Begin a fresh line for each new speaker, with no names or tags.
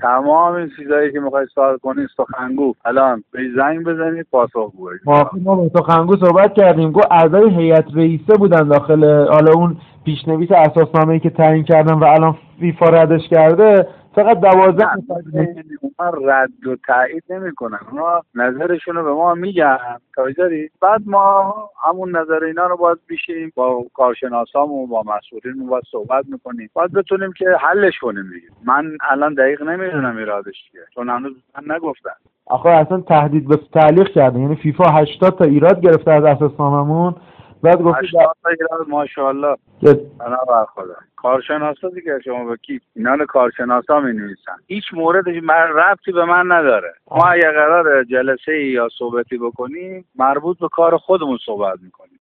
تمام این چیزایی که میخوای سوال کنی سخنگو الان به زنگ بزنید پاسخگو باشه.
ما با سخنگو صحبت کردیم، گفت اعضای هیئت رئیسه بودن داخل حالا اون پیشنویس اساسنامه‌ای که تعیین کردن و الان فیفا ردش کرده، فقط 12
من رد و تایید نمی‌کنن، اونا نظرشون رو به ما میگن کاریداری، بعد ما همون نظر اینا رو باید بشیم با کارشناسامون با مسئولین باید صحبت میکنیم، باید بتونیم که حلش کنیم دیگه. من الان دقیق نمیدونم ایرادش چیه چون هنوز من نگفتن.
آخه اصلا تهدید به تعلیق کرده، یعنی فیفا 80 تا ایراد گرفته از اساسنامه‌مون، بعد گفت
80 تا ایراد ماشاءالله انا بر خدا. کارشناسا دیگه شما با کی اینا رو کارشناسا می‌نویسن، هیچ موردی ربطی به من نداره. ما اگه قراره جلسه یا صحبتی بکنیم مربوط به کار خودمون صحبت میکنیم.